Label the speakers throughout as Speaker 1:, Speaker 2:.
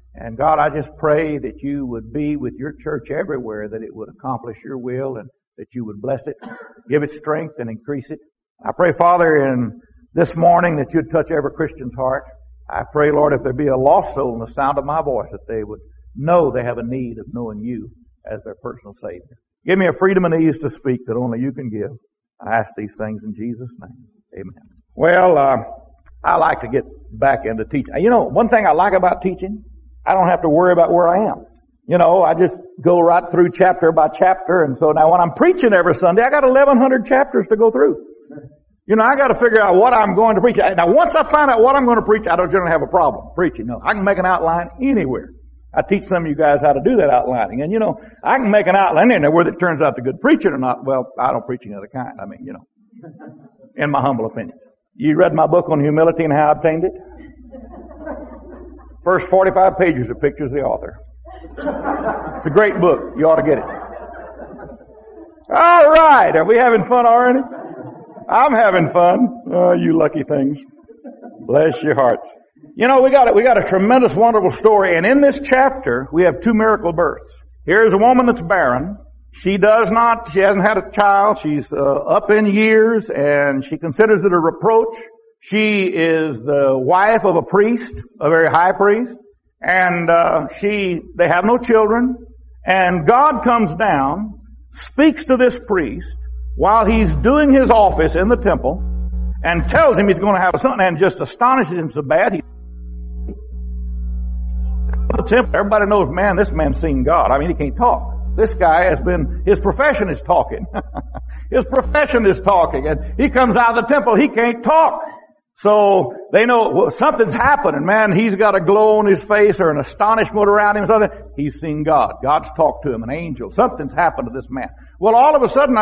Speaker 1: And God, I just pray that you would be with your church everywhere, that it would accomplish your will and that you would bless it, give it strength and increase it. I pray, Father, in this morning that you'd touch every Christian's heart. I pray, Lord, if there be a lost soul in the sound of my voice, that they would know they have a need of knowing you as their personal Savior. Give me a freedom and ease to speak that only you can give. I ask these things in Jesus' name. Amen. Well, I like to get back into teaching. You know, one thing I like about teaching, I don't have to worry about where I am. You know, I just go right through chapter by chapter, and so now when I'm preaching every Sunday, I got 1,100 chapters to go through. You know, I got to figure out what I'm going to preach. Now, once I find out what I'm going to preach, I don't generally have a problem preaching. No, I can make an outline anywhere. I teach some of you guys how to do that outlining. And, you know, I can make an outline in there whether it turns out to good preaching or not. Well, I don't preach any other kind. I mean, you know, in my humble opinion. You read my book on humility and how I obtained it? First 45 pages are pictures of the author. It's a great book. You ought to get it. All right. Are we having fun already? I'm having fun. Oh, you lucky things. Bless your hearts. You know, we got a tremendous, wonderful story. And in this chapter, we have two miracle births. Here's a woman that's barren. She hasn't had a child. She's up in years, and she considers it a reproach. She is the wife of a priest, a very high priest, and they have no children. And God comes down, speaks to this priest while he's doing his office in the temple, and tells him he's going to have a son, and just astonishes him so bad. Everybody knows, man, this man's seen God. I mean, he can't talk. This guy his profession is talking. His profession is talking. And he comes out of the temple, he can't talk. So they know something's happening, man. He's got a glow on his face or an astonishment around him. Something. He's seen God. God's talked to him, an angel. Something's happened to this man. Well, all of a sudden,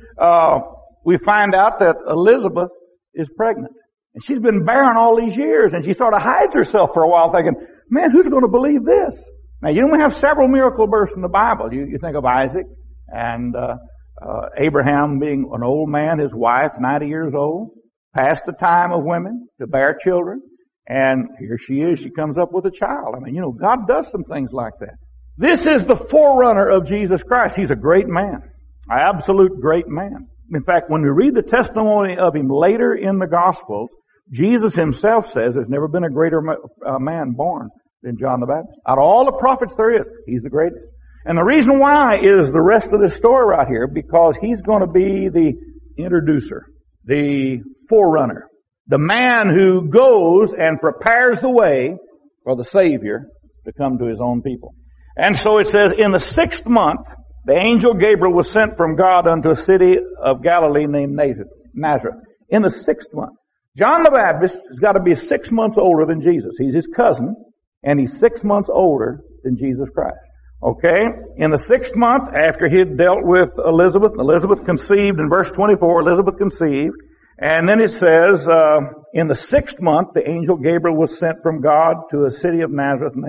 Speaker 1: we find out that Elizabeth is pregnant. And she's been barren all these years, and she sort of hides herself for a while thinking, man, who's going to believe this? Now, you don't have several miracle births in the Bible. You think of Isaac and Abraham being an old man, his wife, 90 years old, past the time of women to bear children. And here she is. She comes up with a child. I mean, you know, God does some things like that. This is the forerunner of Jesus Christ. He's a great man. An absolute great man. In fact, when we read the testimony of him later in the Gospels, Jesus himself says there's never been a greater man born than John the Baptist. Out of all the prophets there is, he's the greatest. And the reason why is the rest of this story right here, because he's going to be the introducer, the forerunner, the man who goes and prepares the way for the Savior to come to his own people. And so it says, in the 6th month, the angel Gabriel was sent from God unto a city of Galilee named Nazareth. In the 6th month. John the Baptist has got to be 6 months older than Jesus. He's his cousin, and he's 6 months older than Jesus Christ. Okay? In the 6th month, after he had dealt with Elizabeth conceived, in verse 24, Elizabeth conceived, and then it says, in the 6th month, the angel Gabriel was sent from God to a city of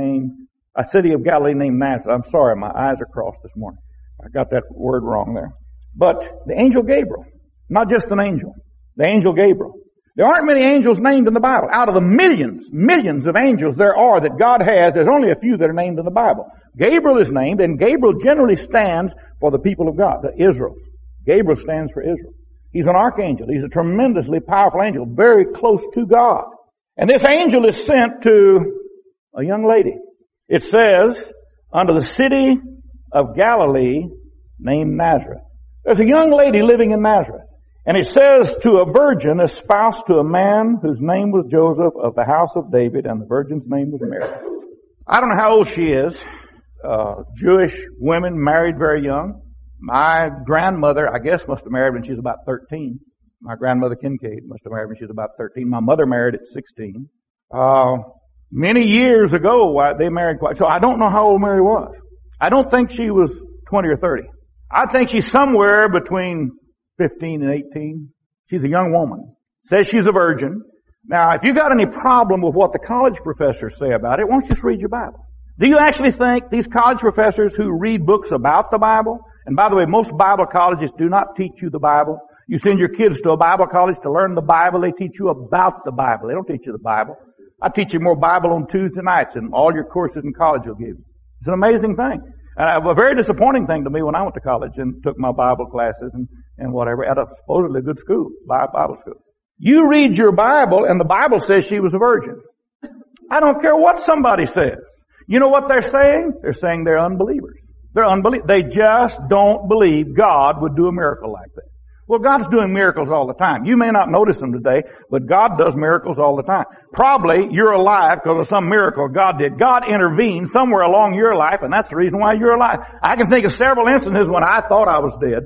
Speaker 1: Galilee named Nazareth. I'm sorry, my eyes are crossed this morning. I got that word wrong there. But the angel Gabriel, not just an angel, the angel Gabriel. There aren't many angels named in the Bible. Out of the millions of angels there are that God has, there's only a few that are named in the Bible. Gabriel is named, and Gabriel generally stands for the people of God, the Israel. Gabriel stands for Israel. He's an archangel. He's a tremendously powerful angel, very close to God. And this angel is sent to a young lady. It says, unto the city of Galilee named Nazareth. There's a young lady living in Nazareth. And it says, to a virgin espoused to a man whose name was Joseph of the house of David, and the virgin's name was Mary. I don't know how old she is. Jewish women married very young. My grandmother, I guess, must have married when she was about 13. My grandmother Kincaid must have married when she was about 13. My mother married at 16. Many years ago, they married quite, so I don't know how old Mary was. I don't think she was 20 or 30. I think she's somewhere between 15 and 18. She's a young woman. Says she's a virgin. Now, if you got any problem with what the college professors say about it, why don't you just read your Bible? Do you actually think these college professors who read books about the Bible, and by the way, most Bible colleges do not teach you the Bible. You send your kids to a Bible college to learn the Bible. They teach you about the Bible. They don't teach you the Bible. I teach you more Bible on Tuesday nights than all your courses in college will give you. It's an amazing thing. And a very disappointing thing to me when I went to college and took my Bible classes and whatever at a supposedly good school, Bible school. You read your Bible and the Bible says she was a virgin. I don't care what somebody says. You know what they're saying? They're saying they're unbelievers. They just don't believe God would do a miracle like that. Well, God's doing miracles all the time. You may not notice them today, but God does miracles all the time. Probably you're alive because of some miracle God did. God intervened somewhere along your life, and that's the reason why you're alive. I can think of several instances when I thought I was dead.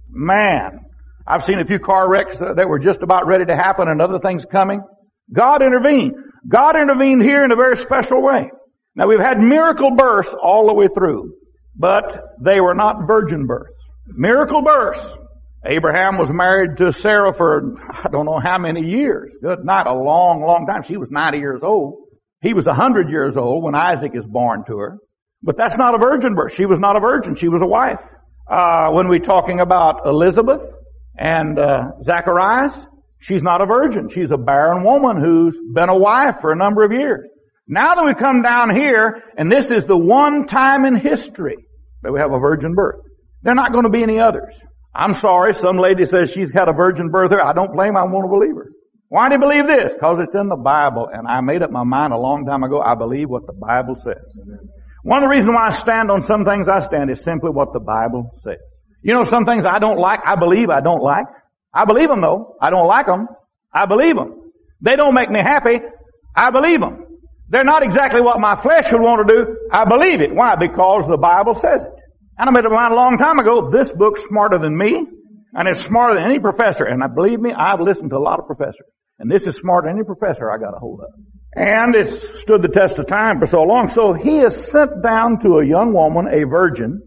Speaker 1: Man, I've seen a few car wrecks that were just about ready to happen and other things coming. God intervened. God intervened here in a very special way. Now, we've had miracle births all the way through, but they were not virgin births. Miracle births. Abraham was married to Sarah for I don't know how many years. Good night, a long, long time. She was 90 years old. He was 100 years old when Isaac is born to her. But that's not a virgin birth. She was not a virgin. She was a wife. When we're talking about Elizabeth and Zacharias, she's not a virgin. She's a barren woman who's been a wife for a number of years. Now that we come down here, and this is the one time in history that we have a virgin birth. There are not going to be any others. I'm sorry, some lady says she's had a virgin birth there. I don't blame her. I want to believe her. Why do you believe this? Because it's in the Bible, and I made up my mind a long time ago. I believe what the Bible says. One of the reasons why I stand on some things I stand is simply what the Bible says. You know, some things I don't like, I believe I don't like. I believe them though. I don't like them. I believe them. They don't make me happy. I believe them. They're not exactly what my flesh would want to do. I believe it. Why? Because the Bible says it. And I made up my mind a long time ago, this book's smarter than me, and it's smarter than any professor. And believe me, I've listened to a lot of professors. And this is smarter than any professor I got a hold of. And it's stood the test of time for so long. So he is sent down to a young woman, a virgin,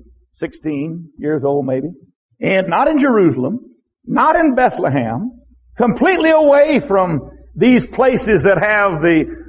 Speaker 1: 16 years old maybe, and not in Jerusalem, not in Bethlehem, completely away from these places that have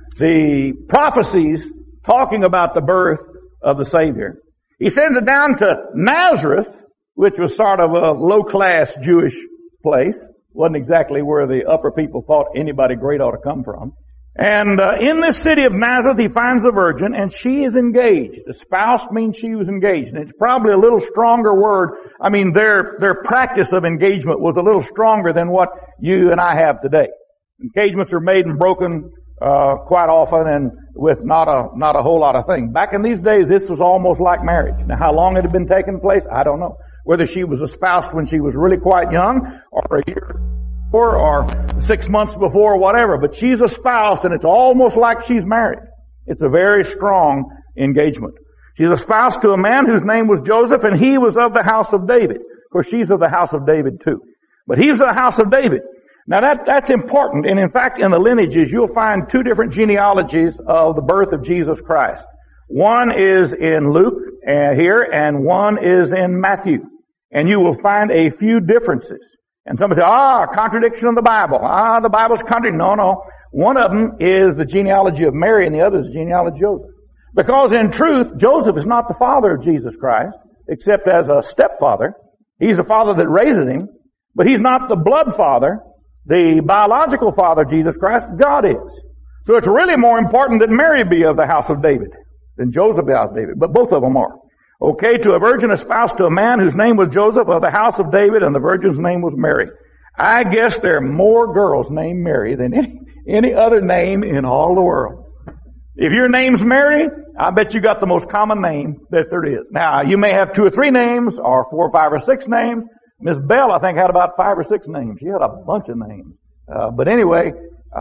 Speaker 1: the prophecies talking about the birth of the Savior. He sends it down to Nazareth, which was sort of a low-class Jewish place. Wasn't exactly where the upper people thought anybody great ought to come from. And in this city of Nazareth, he finds a virgin, and she is engaged. Espoused means she was engaged. And it's probably a little stronger word. I mean, their practice of engagement was a little stronger than what you and I have today. Engagements are made and broken quite often, and with not a whole lot of things. Back in these days, this was almost like marriage. Now, how long it had been taking place, I don't know. Whether she was espoused when she was really quite young, or a year before, or 6 months before, or whatever. But she's espoused, and it's almost like she's married. It's a very strong engagement. She's espoused to a man whose name was Joseph, and he was of the house of David. Of course, she's of the house of David too. But he's of the house of David. Now that's important, and in fact in the lineages you'll find two different genealogies of the birth of Jesus Christ. One is in Luke here, and one is in Matthew. And you will find a few differences. And somebody say, contradiction of the Bible. The Bible's contrary. No. One of them is the genealogy of Mary, and the other is the genealogy of Joseph. Because in truth, Joseph is not the father of Jesus Christ, except as a stepfather. He's the father that raises him, but he's not the blood father. The biological father of Jesus Christ, God is. So it's really more important that Mary be of the house of David than Joseph be of the house of David. But both of them are. Okay, to a virgin espoused to a man whose name was Joseph of the house of David, and the virgin's name was Mary. I guess there are more girls named Mary than any other name in all the world. If your name's Mary, I bet you got the most common name that there is. Now, you may have 2 or 3 names, or 4 or 5 or 6 names. Miss Bell, I think, had about 5 or 6 names. She had a bunch of names. But anyway,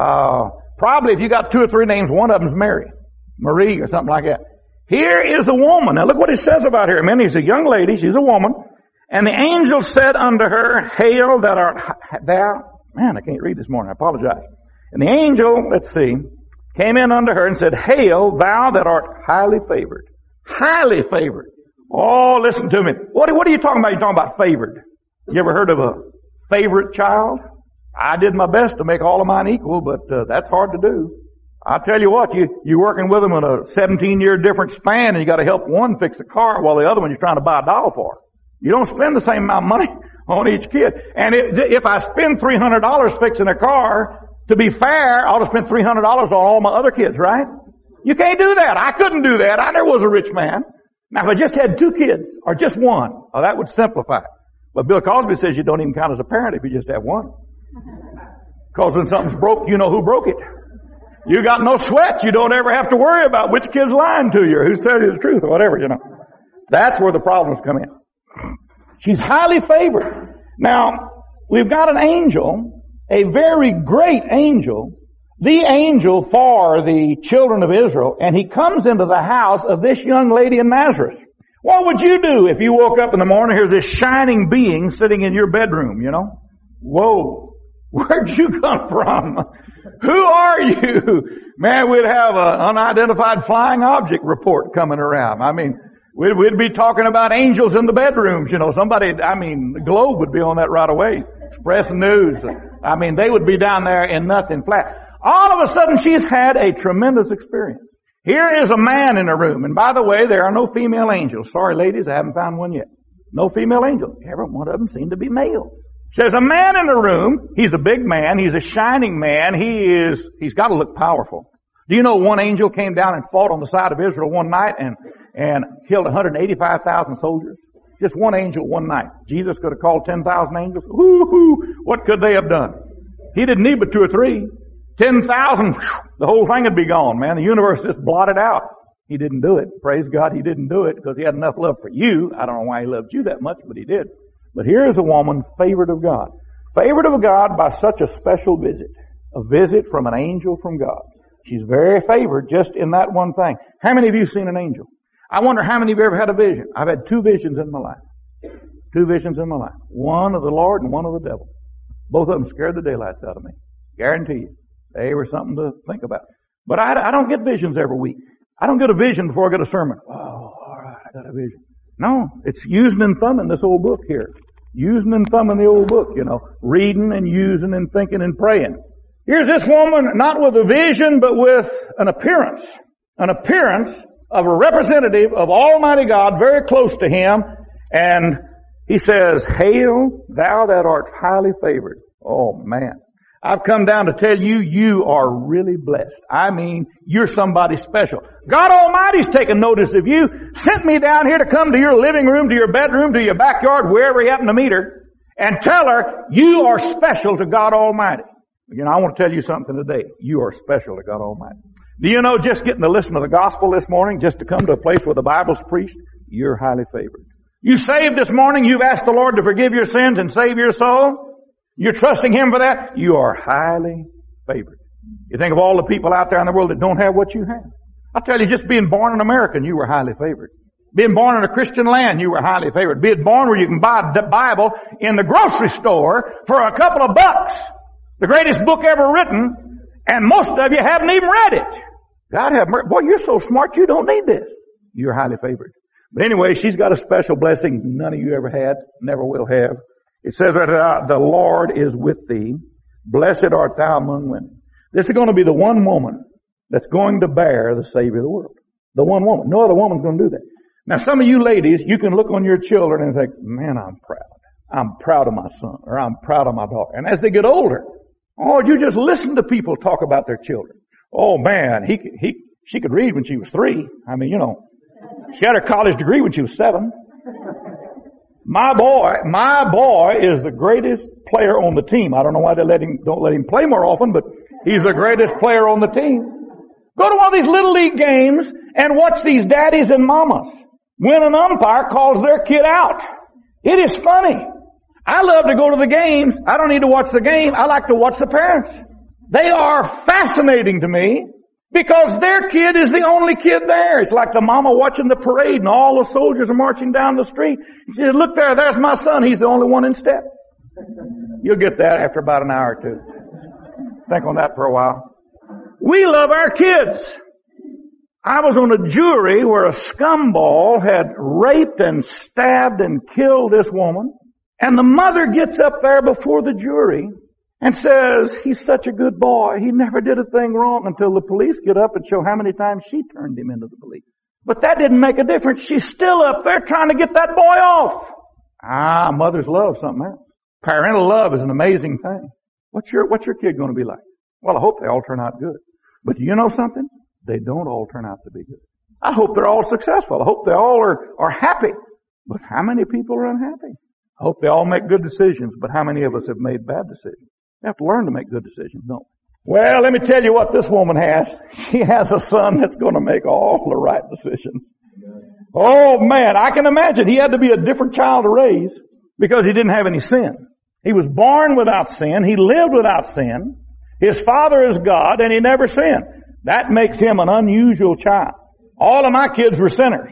Speaker 1: probably if you got 2 or 3 names, one of them's Mary, Marie, or something like that. Here is a woman. Now look what he says about her. I mean, he's a young lady. She's a woman. And the angel said unto her, Hail that art thou. Man, I can't read this morning. I apologize. And the angel, came in unto her and said, Hail thou that art highly favored. Highly favored. Oh, listen to me. What are you talking about? You're talking about favored. You ever heard of a favorite child? I did my best to make all of mine equal, but that's hard to do. I'll tell you what, you're working with them in a 17-year different span, and you got to help one fix a car while the other one you're trying to buy a doll for. You don't spend the same amount of money on each kid. And if I spend $300 fixing a car, To be fair, I ought to spend $300 on all my other kids, right? You can't do that. I couldn't do that. I never was a rich man. Now, if I just had 2 kids, or just 1, that would simplify it. But Bill Cosby says you don't even count as a parent if you just have 1. Because when something's broke, you know who broke it. You got no sweat. You don't ever have to worry about which kid's lying to you or who's telling you the truth or whatever, That's where the problems come in. She's highly favored. Now, we've got an angel, a very great angel, the angel for the children of Israel, and he comes into the house of this young lady in Nazareth. What would you do if you woke up in the morning, here's this shining being sitting in your bedroom, Whoa, where'd you come from? Who are you? Man, we'd have an unidentified flying object report coming around. I mean, we'd be talking about angels in the bedrooms, the Globe would be on that right away. Express News. They would be down there in nothing flat. All of a sudden, she's had a tremendous experience. Here is a man in the room. And by the way, there are no female angels. Sorry, ladies, I haven't found one yet. No female angels. Every one of them seem to be males. There's a man in the room. He's a big man. He's a shining man. He's got to look powerful. Do you know one angel came down and fought on the side of Israel one night and killed 185,000 soldiers? Just one angel one night. Jesus could have called 10,000 angels. Woo-hoo! What could they have done? He didn't need but 2 or 3. 10,000, the whole thing would be gone, man. The universe just blotted out. He didn't do it. Praise God, he didn't do it because he had enough love for you. I don't know why he loved you that much, but he did. But here is a woman favored of God. Favored of God by such a special visit. A visit from an angel from God. She's very favored just in that one thing. How many of you seen an angel? I wonder how many of you ever had a vision. I've had 2 visions in my life. 2 visions in my life. One of the Lord and one of the devil. Both of them scared the daylights out of me. Guarantee you. They were something to think about. But I don't get visions every week. I don't get a vision before I get a sermon. Oh, all right, I got a vision. No, it's using and thumbing this old book here. Using and thumbing the old book, Reading and using and thinking and praying. Here's this woman, not with a vision, but with an appearance. An appearance of a representative of Almighty God, very close to Him. And He says, "Hail, thou that art highly favored." Oh, man. I've come down to tell you, you are really blessed. You're somebody special. God Almighty's taken notice of you. Sent me down here to come to your living room, to your bedroom, to your backyard, wherever He happened to meet her, and tell her, you are special to God Almighty. I want to tell you something today. You are special to God Almighty. Do you know just getting to listen to the gospel this morning, just to come to a place where the Bible's preached, you're highly favored. You saved this morning, you've asked the Lord to forgive your sins and save your soul. You're trusting Him for that. You are highly favored. You think of all the people out there in the world that don't have what you have. I tell you, just being born an American, you were highly favored. Being born in a Christian land, you were highly favored. Being born where you can buy the Bible in the grocery store for a couple of bucks. The greatest book ever written, and most of you haven't even read it. God have mercy. Boy, you're so smart, you don't need this. You're highly favored. But anyway, she's got a special blessing none of you ever had, never will have. It says that the Lord is with thee. Blessed art thou among women. This is going to be the one woman that's going to bear the Savior of the world. The one woman. No other woman's going to do that. Now, some of you ladies, you can look on your children and think, man, I'm proud. I'm proud of my son, or I'm proud of my daughter. And as they get older, you just listen to people talk about their children. Oh man, she could read when she was 3. She had her college degree when she was 7. My boy is the greatest player on the team. I don't know why they don't let him play more often, but he's the greatest player on the team. Go to one of these little league games and watch these daddies and mamas when an umpire calls their kid out. It is funny. I love to go to the games. I don't need to watch the game. I like to watch the parents. They are fascinating to me because their kid is the only kid there. It's like the mama watching the parade and all the soldiers are marching down the street. She says, look there's my son. He's the only one in step. You'll get that after about an hour or two. Think on that for a while. We love our kids. I was on a jury where a scumball had raped and stabbed and killed this woman. And the mother gets up there before the jury and says, he's such a good boy. He never did a thing wrong, until the police get up and show how many times she turned him into the police. But that didn't make a difference. She's still up there trying to get that boy off. Mother's love, something else. Parental love is an amazing thing. What's your kid going to be like? Well, I hope they all turn out good. But do you know something? They don't all turn out to be good. I hope they're all successful. I hope they all are happy. But how many people are unhappy? I hope they all make good decisions, but how many of us have made bad decisions? We have to learn to make good decisions, don't we? Well, let me tell you what this woman has. She has a son that's going to make all the right decisions. Oh man, I can imagine he had to be a different child to raise because he didn't have any sin. He was born without sin. He lived without sin. His father is God and he never sinned. That makes him an unusual child. All of my kids were sinners.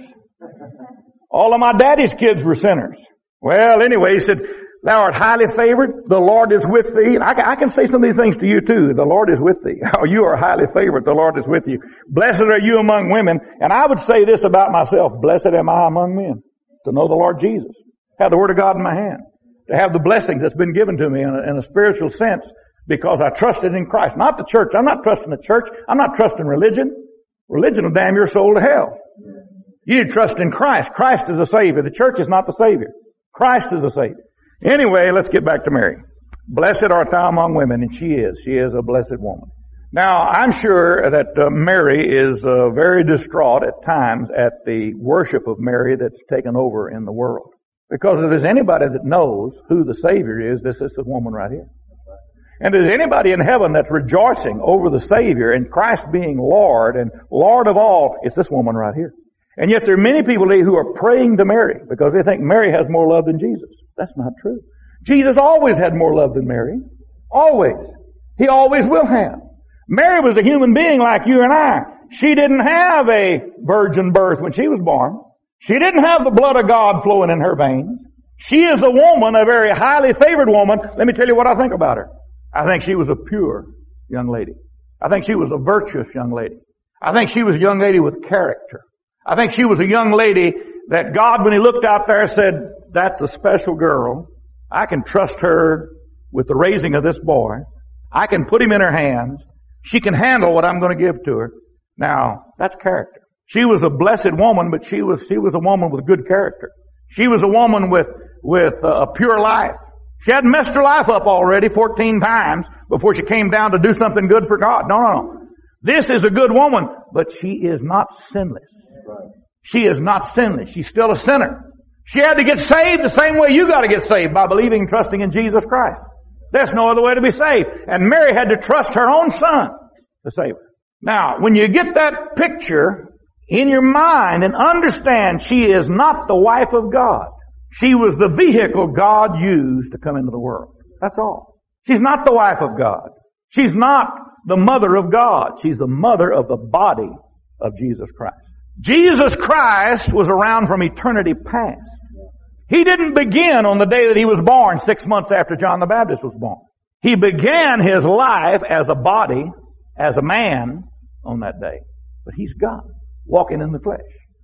Speaker 1: All of my daddy's kids were sinners. Well, anyway, he said, thou art highly favored. The Lord is with thee. And I can say some of these things to you too. The Lord is with thee. Oh, you are highly favored. The Lord is with you. Blessed are you among women. And I would say this about myself. Blessed am I among men. To know the Lord Jesus. Have the Word of God in my hand. To have the blessings that's been given to me in a spiritual sense because I trusted in Christ. Not the church. I'm not trusting the church. I'm not trusting religion. Religion will damn your soul to hell. You need to trust in Christ. Christ is a Savior. The church is not the Savior. Christ is a Savior. Anyway, let's get back to Mary. Blessed art thou among women, and she is. She is a blessed woman. Now, I'm sure that Mary is very distraught at times at the worship of Mary that's taken over in the world. Because if there's anybody that knows who the Savior is, this is the woman right here. And if there's anybody in heaven that's rejoicing over the Savior and Christ being Lord and Lord of all, it's this woman right here. And yet there are many people who are praying to Mary because they think Mary has more love than Jesus. That's not true. Jesus always had more love than Mary. Always. He always will have. Mary was a human being like you and I. She didn't have a virgin birth when she was born. She didn't have the blood of God flowing in her veins. She is a woman, a very highly favored woman. Let me tell you what I think about her. I think she was a pure young lady. I think she was a virtuous young lady. I think she was a young lady with character. I think she was a young lady that God, when He looked out there, said, that's a special girl. I can trust her with the raising of this boy. I can put him in her hands. She can handle what I'm going to give to her. Now, that's character. She was a blessed woman, but she was a woman with good character. She was a woman with a pure life. She hadn't messed her life up already 14 times before she came down to do something good for God. No. This is a good woman, but she is not sinless. She is not sinless. She's still a sinner. She had to get saved the same way you got to get saved, by believing and trusting in Jesus Christ. There's no other way to be saved. And Mary had to trust her own son to save her. Now, when you get that picture in your mind and understand she is not the wife of God. She was the vehicle God used to come into the world. That's all. She's not the wife of God. She's not the mother of God. She's the mother of the body of Jesus Christ. Jesus Christ was around from eternity past. He didn't begin on the day that He was born 6 months after John the Baptist was born. He began His life as a body, as a man on that day. But He's God, walking in the flesh.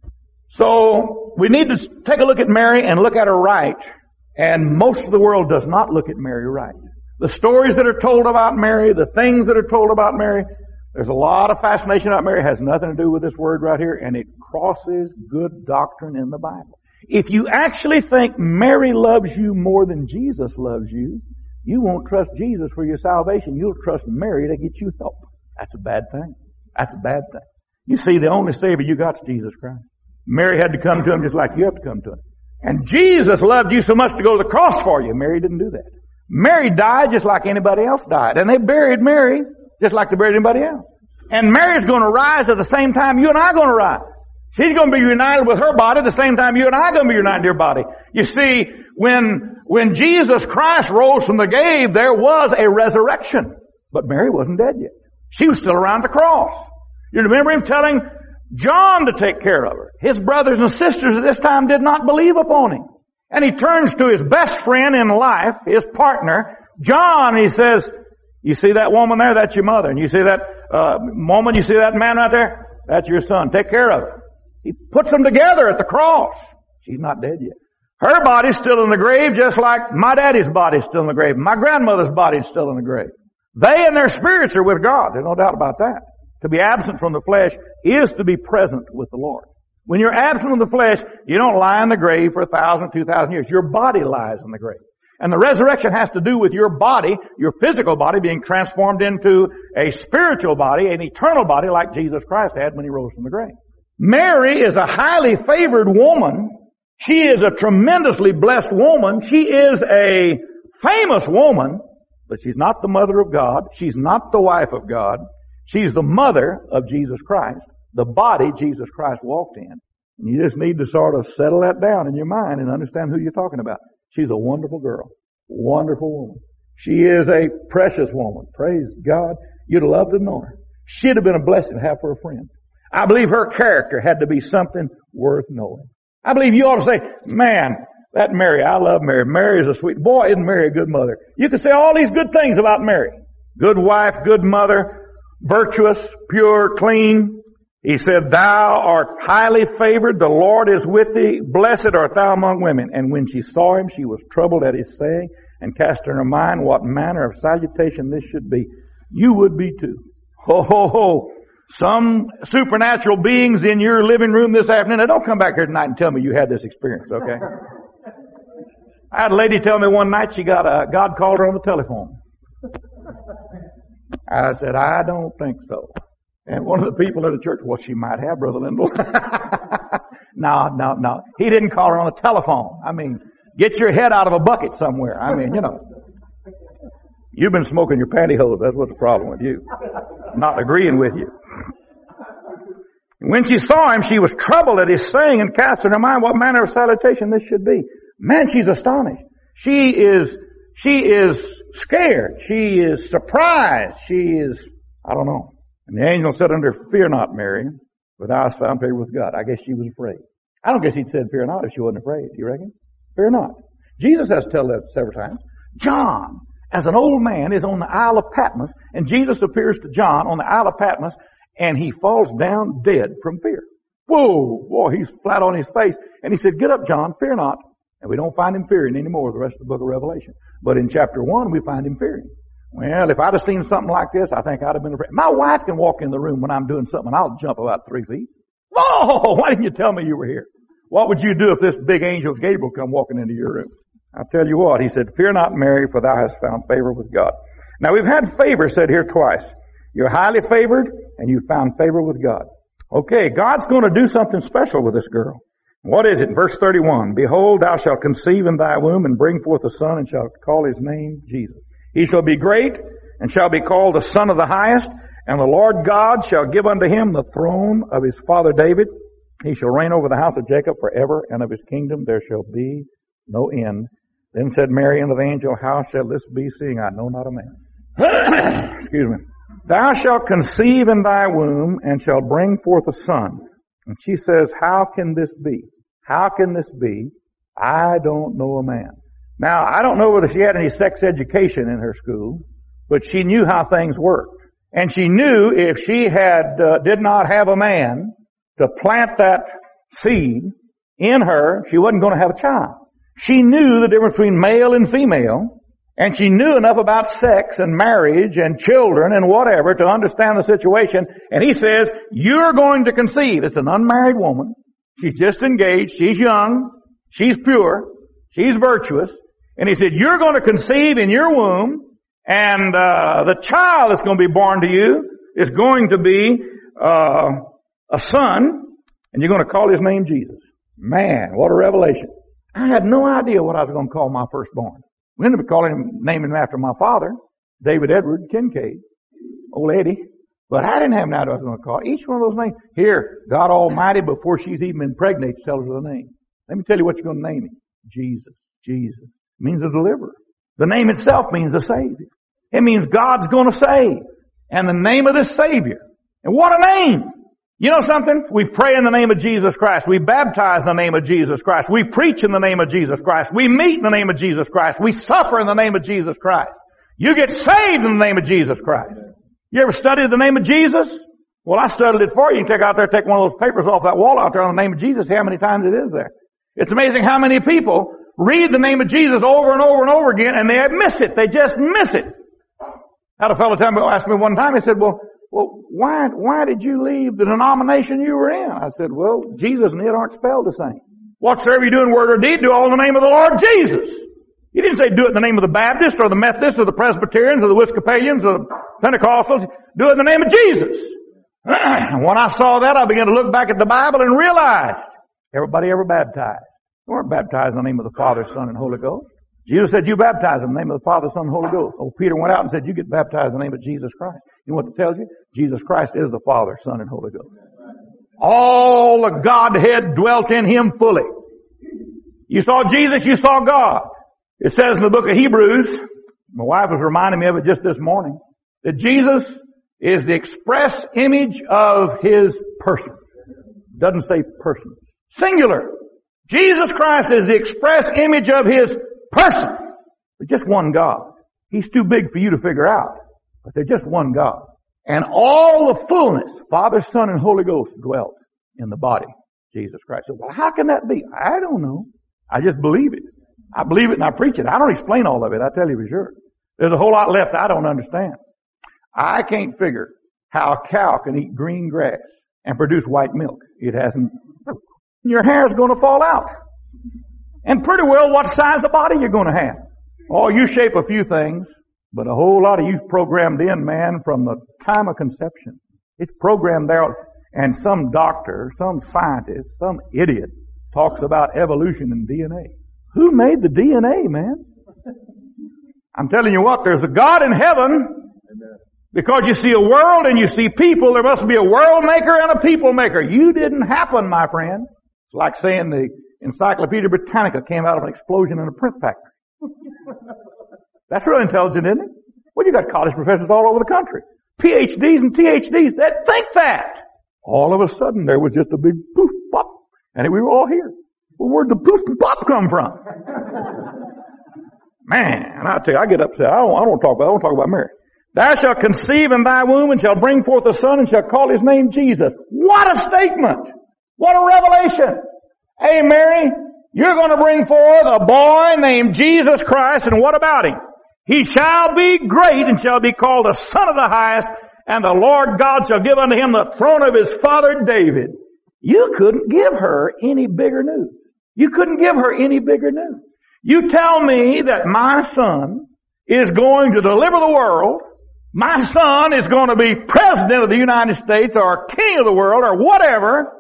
Speaker 1: So we need to take a look at Mary and look at her right. And most of the world does not look at Mary right. The stories that are told about Mary, the things that are told about Mary, there's a lot of fascination about Mary. It has nothing to do with this word right here, and it crosses good doctrine in the Bible. If you actually think Mary loves you more than Jesus loves you, you won't trust Jesus for your salvation. You'll trust Mary to get you help. That's a bad thing. That's a bad thing. You see, the only Savior you got is Jesus Christ. Mary had to come to Him just like you have to come to Him. And Jesus loved you so much to go to the cross for you. Mary didn't do that. Mary died just like anybody else died. And they buried Mary just like they buried anybody else. And Mary's going to rise at the same time you and I are going to rise. She's going to be united with her body the same time you and I are going to be united to your body. You see, when Jesus Christ rose from the grave, there was a resurrection. But Mary wasn't dead yet. She was still around the cross. You remember Him telling John to take care of her. His brothers and sisters at this time did not believe upon Him. And He turns to His best friend in life, His partner, John, and He says, you see that woman there? That's your mother. And you see that woman, you see that man right there? That's your son. Take care of her. He puts them together at the cross. She's not dead yet. Her body's still in the grave just like my daddy's body's still in the grave. My grandmother's body's still in the grave. They and their spirits are with God. There's no doubt about that. To be absent from the flesh is to be present with the Lord. When you're absent from the flesh, you don't lie in the grave for 1,000, 2,000 years. Your body lies in the grave. And the resurrection has to do with your body, your physical body, being transformed into a spiritual body, an eternal body like Jesus Christ had when He rose from the grave. Mary is a highly favored woman. She is a tremendously blessed woman. She is a famous woman, but she's not the mother of God. She's not the wife of God. She's the mother of Jesus Christ, the body Jesus Christ walked in. And you just need to sort of settle that down in your mind and understand who you're talking about. She's a wonderful girl, wonderful woman. She is a precious woman. Praise God. You'd have loved to know her. She'd have been a blessing to have for a friend. I believe her character had to be something worth knowing. I believe you ought to say, man, that Mary, I love Mary. Mary is a sweet, boy, isn't Mary a good mother? You can say all these good things about Mary. Good wife, good mother, virtuous, pure, clean. He said, thou art highly favored. The Lord is with thee. Blessed art thou among women. And when she saw him, she was troubled at his saying and cast in her mind what manner of salutation this should be. You would be too. Ho, ho, ho. Some supernatural beings in your living room this afternoon. Now don't come back here tonight and tell me you had this experience, okay? I had a lady tell me one night God called her on the telephone. I said, I don't think so. And one of the people in the church, well, she might have, Brother Lindell. No. He didn't call her on the telephone. I mean, get your head out of a bucket somewhere. I mean, you've been smoking your pantyhose. That's what's the problem with you. Not agreeing with you. When she saw him, she was troubled at his saying and cast in her mind what manner of salutation this should be. Man, she's astonished. She is scared. She is surprised. She is, I don't know. And the angel said unto her, fear not, Mary, for thou hast found favor with God. I guess she was afraid. I don't guess he'd said fear not if she wasn't afraid. Do you reckon? Fear not. Jesus has to tell that several times. John, as an old man, is on the Isle of Patmos, and Jesus appears to John on the Isle of Patmos, and he falls down dead from fear. Whoa! Boy, he's flat on his face. And he said, get up, John, fear not. And we don't find him fearing anymore the rest of the book of Revelation. But in chapter 1, we find him fearing. Well, if I'd have seen something like this, I think I'd have been afraid. My wife can walk in the room when I'm doing something and I'll jump about 3 feet. Whoa! Why didn't you tell me you were here? What would you do if this big angel Gabriel come walking into your room? I'll tell you what, he said, fear not, Mary, for thou hast found favor with God. Now we've had favor said here twice. You're highly favored and you found favor with God. Okay, God's going to do something special with this girl. What is it? Verse 31. Behold, thou shalt conceive in thy womb and bring forth a son and shalt call his name Jesus. He shall be great and shall be called the Son of the Highest, and the Lord God shall give unto him the throne of his father David. He shall reign over the house of Jacob forever, and of his kingdom there shall be no end. Then said Mary unto the angel, how shall this be, seeing I know not a man? Excuse me. Thou shalt conceive in thy womb and shalt bring forth a son. And she says, how can this be? How can this be? I don't know a man. Now, I don't know whether she had any sex education in her school, but she knew how things worked. And she knew if she did not have a man to plant that seed in her, she wasn't going to have a child. She knew the difference between male and female, and she knew enough about sex and marriage and children and whatever to understand the situation. And he says, you're going to conceive. It's an unmarried woman. She's just engaged. She's young. She's pure. She's virtuous. And he said, you're going to conceive in your womb, and the child that's going to be born to you is going to be a son, and you're going to call his name Jesus. Man, what a revelation. I had no idea what I was going to call my firstborn. We ended up naming him after my father, David Edward Kincaid, old Eddie. But I didn't have an idea what I was going to call it. Each one of those names. Here, God Almighty, before she's even impregnated, tells her the name. Let me tell you what you're going to name him. Jesus. Jesus. It means a deliverer. The name itself means a Savior. It means God's going to save. And the name of this Savior. And what a name! You know something? We pray in the name of Jesus Christ. We baptize in the name of Jesus Christ. We preach in the name of Jesus Christ. We meet in the name of Jesus Christ. We suffer in the name of Jesus Christ. You get saved in the name of Jesus Christ. You ever studied the name of Jesus? Well, I studied it for you. You can take one of those papers off that wall out there on the name of Jesus, see how many times it is there. It's amazing how many people read the name of Jesus over and over and over again, and they miss it. They just miss it. I had a fellow ask me one time, he said, well, why did you leave the denomination you were in? I said, well, Jesus and it aren't spelled the same. Whatsoever you do in word or deed, do all in the name of the Lord Jesus. He didn't say do it in the name of the Baptists or the Methodists or the Presbyterians or the Episcopalians or the Pentecostals. Do it in the name of Jesus. And when I saw that, I began to look back at the Bible and realized, everybody ever baptized? They weren't baptized in the name of the Father, Son, and Holy Ghost. Jesus said, you baptize in the name of the Father, Son, and Holy Ghost. Oh, Peter went out and said, you get baptized in the name of Jesus Christ. You know what it tells you? Jesus Christ is the Father, Son, and Holy Ghost. All the Godhead dwelt in Him fully. You saw Jesus, you saw God. It says in the book of Hebrews, my wife was reminding me of it just this morning, that Jesus is the express image of His person. Doesn't say persons. Singular. Jesus Christ is the express image of His person. There's just one God. He's too big for you to figure out. But there's just one God. And all the fullness, Father, Son, and Holy Ghost dwelt in the body, Jesus Christ. So, well, how can that be? I don't know. I just believe it. I believe it and I preach it. I don't explain all of it, I tell you for sure. There's a whole lot left I don't understand. I can't figure how a cow can eat green grass and produce white milk. It hasn't. Your hair's going to fall out. And pretty well what size of body you're going to have. Oh, you shape a few things, but a whole lot of you's programmed in, man, from the time of conception. It's programmed there. And some doctor, some scientist, some idiot talks about evolution and DNA. Who made the DNA, man? I'm telling you what, there's a God in heaven. Because you see a world and you see people, there must be a world maker and a people maker. You didn't happen, my friend. It's like saying the Encyclopedia Britannica came out of an explosion in a print factory. That's really intelligent, isn't it? Well, you got college professors all over the country. PhDs and THDs that think that. All of a sudden, there was just a big poof, pop, and we were all here. Well, where'd the poof and pop come from? Man, I tell you, I get upset. I don't want to talk about Mary. Thou shalt conceive in thy womb and shall bring forth a son and shall call his name Jesus. What a statement! What a revelation! Hey, Mary, you're going to bring forth a boy named Jesus Christ, and what about him? He shall be great and shall be called the Son of the Highest, and the Lord God shall give unto him the throne of his father David. You couldn't give her any bigger news. You couldn't give her any bigger news. You tell me that my son is going to deliver the world. My son is going to be president of the United States or king of the world or whatever.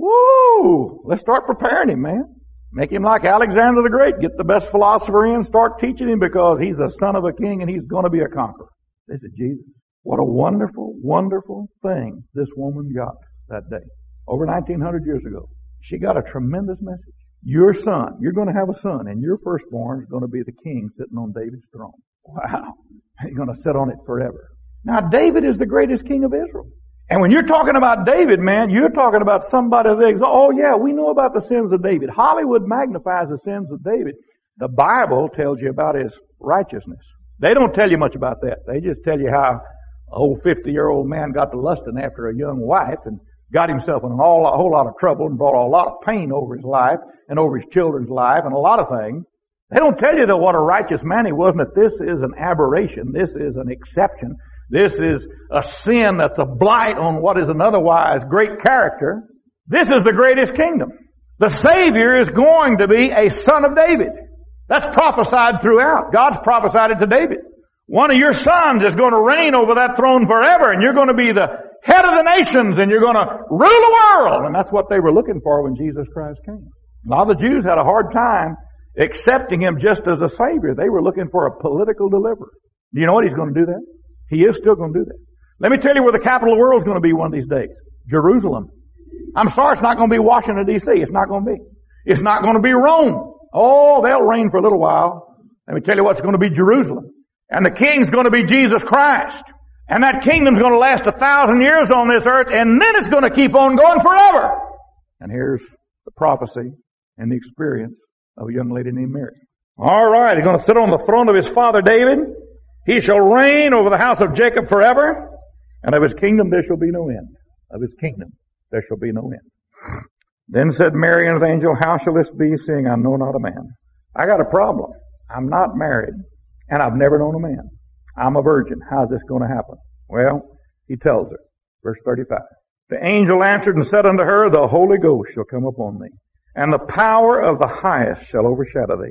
Speaker 1: Woo! Let's start preparing him, man. Make him like Alexander the Great. Get the best philosopher in. Start teaching him because he's the son of a king and he's going to be a conqueror. This is Jesus. What a wonderful, wonderful thing this woman got that day. Over 1900 years ago. She got a tremendous message. Your son, you're going to have a son, and your firstborn is going to be the king sitting on David's throne. Wow. He's going to sit on it forever. Now, David is the greatest king of Israel. And when you're talking about David, man, you're talking about somebody that, oh yeah, we know about the sins of David. Hollywood magnifies the sins of David. The Bible tells you about his righteousness. They don't tell you much about that. They just tell you how an old 50-year-old man got to lusting after a young wife and got himself in a whole lot of trouble and brought a lot of pain over his life and over his children's life and a lot of things. They don't tell you that what a righteous man he was, and that this is an aberration. This is an exception. This is a sin that's a blight on what is an otherwise great character. This is the greatest kingdom. The Savior is going to be a son of David. That's prophesied throughout. God's prophesied it to David. One of your sons is going to reign over that throne forever, and you're going to be the head of the nations, and you're going to rule the world. And that's what they were looking for when Jesus Christ came. A lot of the Jews had a hard time accepting him just as a Savior. They were looking for a political deliverer. Do you know what? He's going to do that? He is still going to do that. Let me tell you where the capital of the world is going to be one of these days. Jerusalem. I'm sorry, it's not going to be Washington, D.C. It's not going to be. It's not going to be Rome. Oh, they'll reign for a little while. Let me tell you what's going to be Jerusalem. And the king's going to be Jesus Christ. And that kingdom's going to last 1,000 years on this earth, and then it's going to keep on going forever. And here's the prophecy and the experience of a young lady named Mary. All right, he's going to sit on the throne of his father David. He shall reign over the house of Jacob forever, and of his kingdom there shall be no end. Of his kingdom there shall be no end. Then said Mary unto the angel, How shall this be, seeing I know not a man? I got a problem. I'm not married, and I've never known a man. I'm a virgin. How's this going to happen? Well, he tells her. Verse 35. The angel answered and said unto her, The Holy Ghost shall come upon thee, and the power of the highest shall overshadow thee.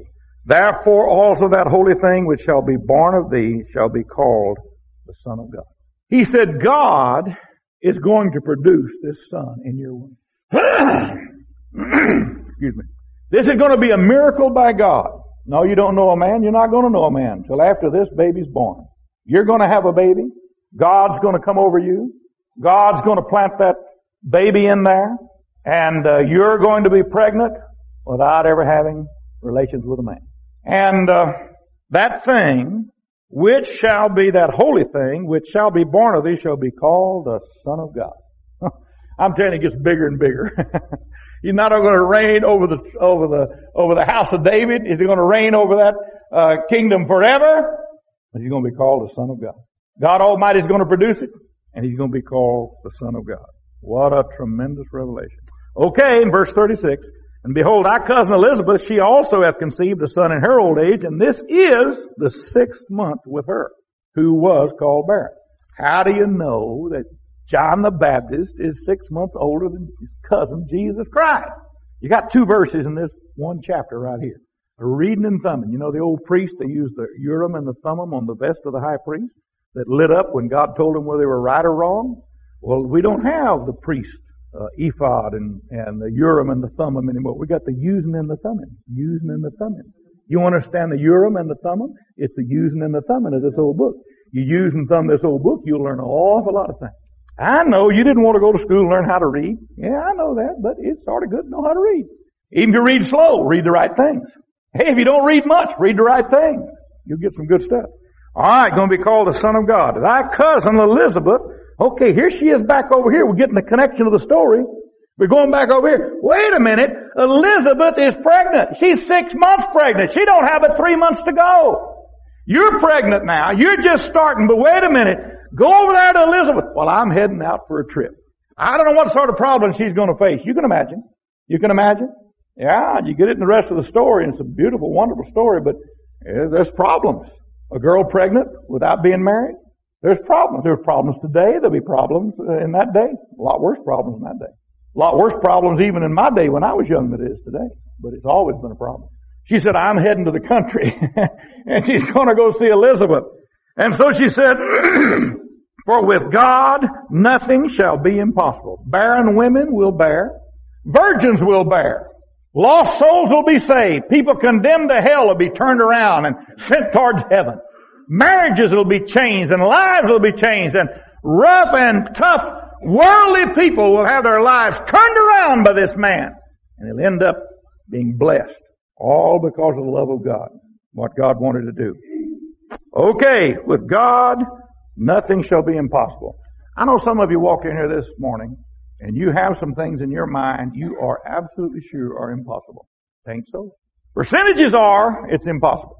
Speaker 1: Therefore also that holy thing which shall be born of thee shall be called the Son of God. He said God is going to produce this son in your womb. Excuse me. This is going to be a miracle by God. No, you don't know a man. You're not going to know a man until after this baby's born. You're going to have a baby. God's going to come over you. God's going to plant that baby in there. And you're going to be pregnant without ever having relations with a man. And that thing, which shall be that holy thing, which shall be born of thee, shall be called the Son of God. I'm telling you, it gets bigger and bigger. He's not going to reign over the house of David. He's going to reign over that kingdom forever. But he's going to be called the Son of God. God Almighty is going to produce it, and he's going to be called the Son of God. What a tremendous revelation. Okay, in verse 36, and behold, thy cousin Elizabeth, she also hath conceived a son in her old age, and this is the 6th month with her, who was called barren. How do you know that John the Baptist is 6 months older than his cousin Jesus Christ? You got 2 verses in this one chapter right here. Reading and thumbing. You know the old priest, they used the Urim and the Thummim on the vest of the high priest that lit up when God told them whether they were right or wrong. Well, we don't have the priest ephod and the Urim and the Thummim anymore. We got the using and the thumbing. Using and the thumbing. You understand the Urim and the Thummim? It's the using and the thumbing of this old book. You use and thumb this old book, you'll learn an awful lot of things. I know you didn't want to go to school and learn how to read. Yeah, I know that, but it's sort of good to know how to read. Even if you read slow, read the right things. Hey, if you don't read much, read the right things. You'll get some good stuff. Alright, going to be called the Son of God. Thy cousin Elizabeth, okay, here she is back over here. We're getting the connection of the story. We're going back over here. Wait a minute. Elizabeth is pregnant. She's 6 months pregnant. She don't have but 3 months to go. You're pregnant now. You're just starting, but wait a minute. Go over there to Elizabeth. Well, I'm heading out for a trip. I don't know what sort of problem she's going to face. You can imagine. You can imagine. Yeah, you get it in the rest of the story, and it's a beautiful, wonderful story, but there's problems. A girl pregnant without being married, there's problems. There's problems today. There'll be problems in that day. A lot worse problems in that day. A lot worse problems even in my day when I was young than it is today. But it's always been a problem. She said, I'm heading to the country. And she's going to go see Elizabeth. And so she said, for with God nothing shall be impossible. Barren women will bear. Virgins will bear. Lost souls will be saved. People condemned to hell will be turned around and sent towards heaven. Marriages will be changed and lives will be changed, and rough and tough worldly people will have their lives turned around by this man, and they'll end up being blessed, all because of the love of God, what God wanted to do. Okay, with God, nothing shall be impossible. I know some of you walked in here this morning, and you have some things in your mind you are absolutely sure are impossible. Ain't so? Percentages are, it's impossible.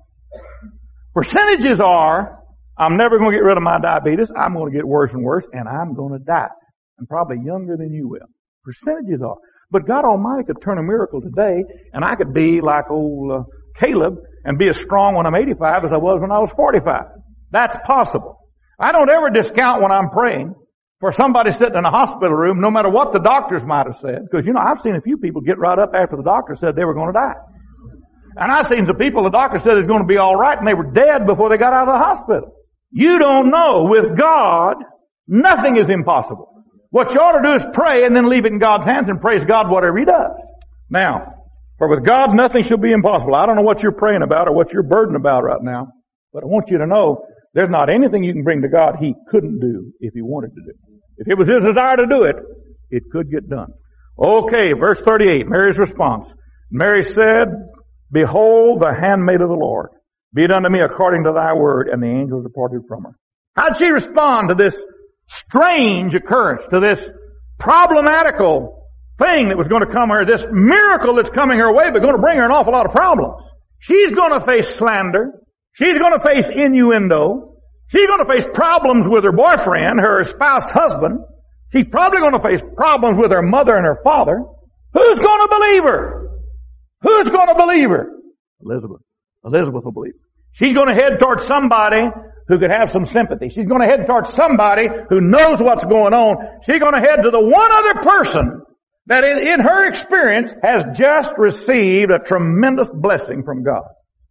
Speaker 1: Percentages are, I'm never going to get rid of my diabetes. I'm going to get worse and worse, and I'm going to die. I'm probably younger than you will. Percentages are. But God Almighty could turn a miracle today, and I could be like old Caleb and be as strong when I'm 85 as I was when I was 45. That's possible. I don't ever discount when I'm praying for somebody sitting in a hospital room, no matter what the doctors might have said. Because, I've seen a few people get right up after the doctor said they were going to die. And I've seen some people, the doctor said it's going to be all right, and they were dead before they got out of the hospital. You don't know. With God, nothing is impossible. What you ought to do is pray and then leave it in God's hands and praise God whatever He does. Now, for with God, nothing shall be impossible. I don't know what you're praying about or what you're burdened about right now, but I want you to know there's not anything you can bring to God He couldn't do if He wanted to do. If it was His desire to do it, it could get done. Okay, verse 38, Mary's response. Mary said, behold, the handmaid of the Lord. Be it unto me according to thy word. And the angel departed from her. How did she respond to this strange occurrence, to this problematical thing that was going to come her, this miracle that's coming her way, but going to bring her an awful lot of problems? She's going to face slander. She's going to face innuendo. She's going to face problems with her boyfriend, her espoused husband. She's probably going to face problems with her mother and her father. Who's going to believe her? Who's going to believe her? Elizabeth. Elizabeth will believe her. She's going to head towards somebody who could have some sympathy. She's going to head towards somebody who knows what's going on. She's going to head to the one other person that in her experience has just received a tremendous blessing from God.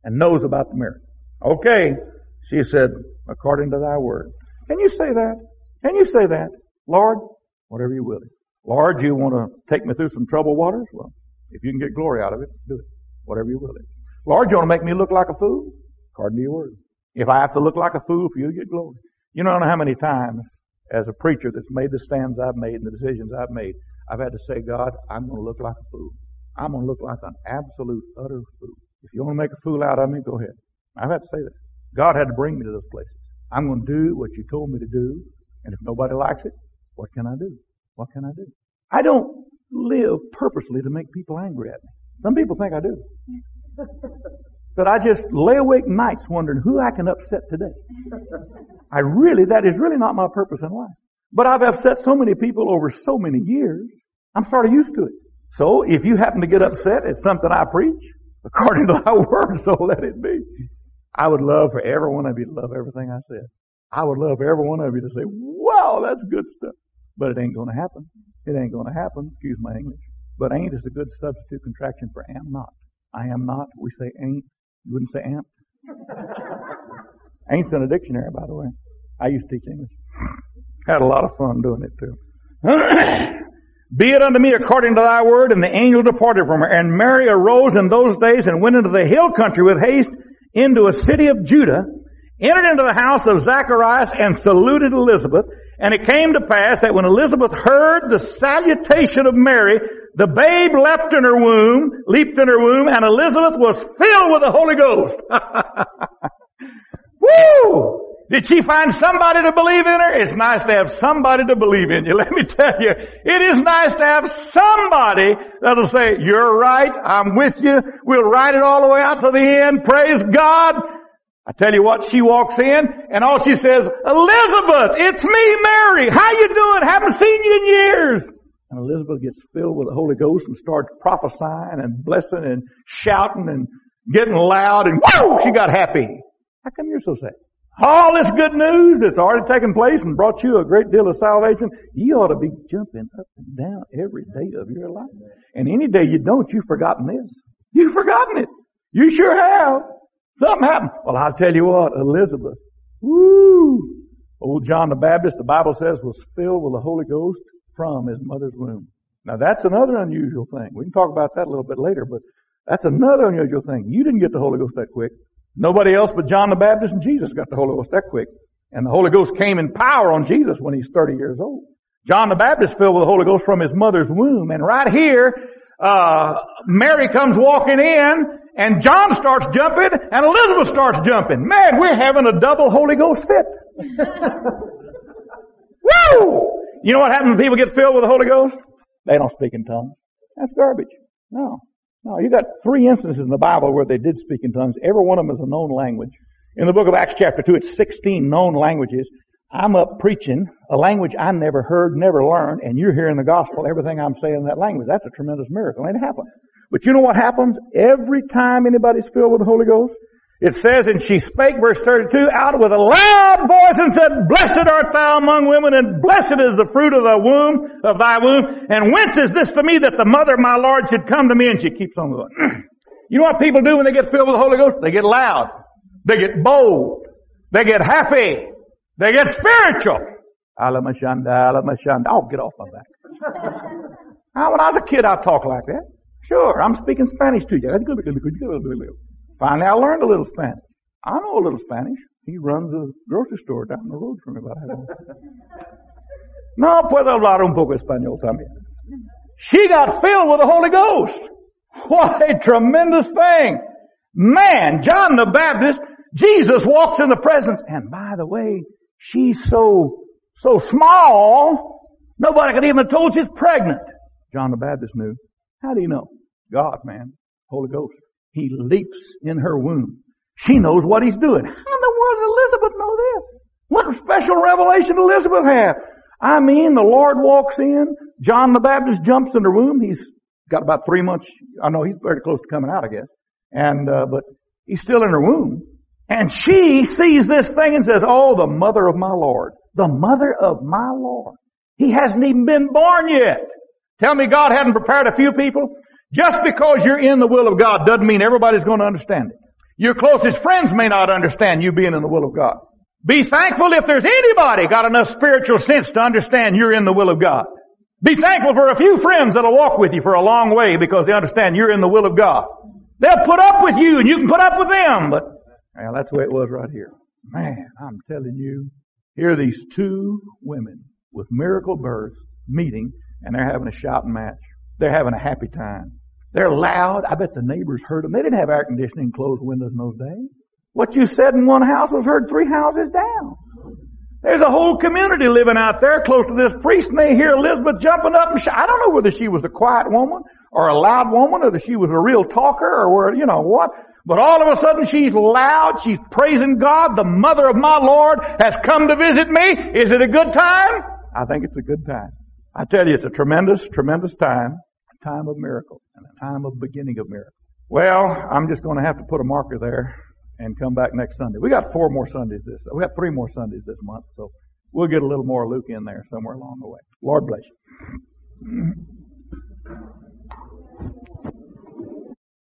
Speaker 1: and knows about the miracle. Okay, she said, according to thy word. Can you say that? Can you say that? Lord, whatever you will. Lord, you want to take me through some troubled waters? Well, if you can get glory out of it, do it. Whatever you will. Lord, you want to make me look like a fool? According to your word. If I have to look like a fool for you to get glory. You don't know how many times as a preacher that's made the stands I've made and the decisions I've made, I've had to say, God, I'm going to look like a fool. I'm going to look like an absolute, utter fool. If you want to make a fool out of me, go ahead. I've had to say that. God had to bring me to those places. I'm going to do what you told me to do, and if nobody likes it, what can I do? What can I do? I don't live purposely to make people angry at me. Some people think I do. But I just lay awake nights wondering who I can upset today. That is really not my purpose in life. But I've upset so many people over so many years, I'm sort of used to it. So if you happen to get upset at something I preach, according to thy word, so let it be. I would love for every one of you to love everything I said. I would love for every one of you to say, wow, that's good stuff. But it ain't going to happen. It ain't going to happen. Excuse my English. But ain't is a good substitute contraction for am not. I am not. We say ain't. You wouldn't say amp. Ain't's in a dictionary, by the way. I used to teach English. Had a lot of fun doing it too. Be it unto me according to thy word, and the angel departed from her. And Mary arose in those days and went into the hill country with haste into a city of Judah, entered into the house of Zacharias, and saluted Elizabeth. And it came to pass that when Elizabeth heard the salutation of Mary, the babe leaped in her womb, and Elizabeth was filled with the Holy Ghost. Woo! Did she find somebody to believe in her? It's nice to have somebody to believe in you. Let me tell you, it is nice to have somebody that'll say, you're right, I'm with you, we'll ride it all the way out to the end, praise God. I tell you what, she walks in, and all she says, Elizabeth, it's me, Mary, how you doing? Haven't seen you in years. And Elizabeth gets filled with the Holy Ghost and starts prophesying and blessing and shouting and getting loud, and whoa, she got happy. How come you're so sad? All this good news that's already taken place and brought you a great deal of salvation, you ought to be jumping up and down every day of your life. And any day you don't, you've forgotten this. You've forgotten it. You sure have. Something happened. Well, I'll tell you what, Elizabeth, woo! Old John the Baptist, the Bible says, was filled with the Holy Ghost from his mother's womb. Now that's another unusual thing. We can talk about that a little bit later, but that's another unusual thing. You didn't get the Holy Ghost that quick. Nobody else but John the Baptist and Jesus got the Holy Ghost that quick. And the Holy Ghost came in power on Jesus when he's 30 years old. John the Baptist filled with the Holy Ghost from his mother's womb. And right here, Mary comes walking in, and John starts jumping, and Elizabeth starts jumping. Man, we're having a double Holy Ghost fit. Woo! You know what happens when people get filled with the Holy Ghost? They don't speak in tongues. That's garbage. No, you got 3 instances in the Bible where they did speak in tongues. Every one of them is a known language. In the book of Acts chapter 2, it's 16 known languages. I'm up preaching a language I never heard, never learned, and you're hearing the gospel, everything I'm saying in that language. That's a tremendous miracle. It happened. But you know what happens every time anybody's filled with the Holy Ghost? It says, and she spake, verse 32, out with a loud voice and said, Blessed art thou among women, and blessed is the fruit of thy womb. And whence is this to me that the mother of my Lord should come to me? And she keeps on going. You know what people do when they get filled with the Holy Ghost? They get loud. They get bold. They get happy. They get spiritual. Alamashanda. Oh, get off my back. When I was a kid, I talked like that. Sure, I'm speaking Spanish to you. Finally, I learned a little Spanish. I know a little Spanish. He runs a grocery store down the road from me about half. No puedo hablar un poco español también. She got filled with the Holy Ghost. What a tremendous thing. Man, John the Baptist, Jesus walks in the presence. And by the way, she's so small, nobody could even have told she's pregnant. John the Baptist knew. How do you know? God, man. Holy Ghost. He leaps in her womb. She knows what he's doing. How in the world does Elizabeth know this? What special revelation did Elizabeth have? I mean, the Lord walks in. John the Baptist jumps in her womb. He's got about 3 months. I know he's very close to coming out, I guess. And, but he's still in her womb. And she sees this thing and says, oh, the mother of my Lord. The mother of my Lord. He hasn't even been born yet. Tell me God hadn't prepared a few people? Just because you're in the will of God doesn't mean everybody's going to understand it. Your closest friends may not understand you being in the will of God. Be thankful if there's anybody got enough spiritual sense to understand you're in the will of God. Be thankful for a few friends that'll walk with you for a long way because they understand you're in the will of God. They'll put up with you and you can put up with them, but well, that's the way it was right here. Man, I'm telling you, here are these two women with miracle births meeting, and they're having a shouting match. They're having a happy time. They're loud. I bet the neighbors heard them. They didn't have air conditioning and closed windows in those days. What you said in one house was heard 3 houses down. There's a whole community living out there close to this priest, and they hear Elizabeth jumping up and I don't know whether she was a quiet woman or a loud woman or whether she was a real talker or where, you know what. But all of a sudden she's loud. She's praising God. The mother of my Lord has come to visit me. Is it a good time? I think it's a good time. I tell you, it's a tremendous, tremendous time. A time of miracle and a time of beginning of miracle. Well, I'm just going to have to put a marker there and come back next Sunday. We got 4 more Sundays we got 3 more Sundays this month, so we'll get a little more Luke in there somewhere along the way. Lord bless you.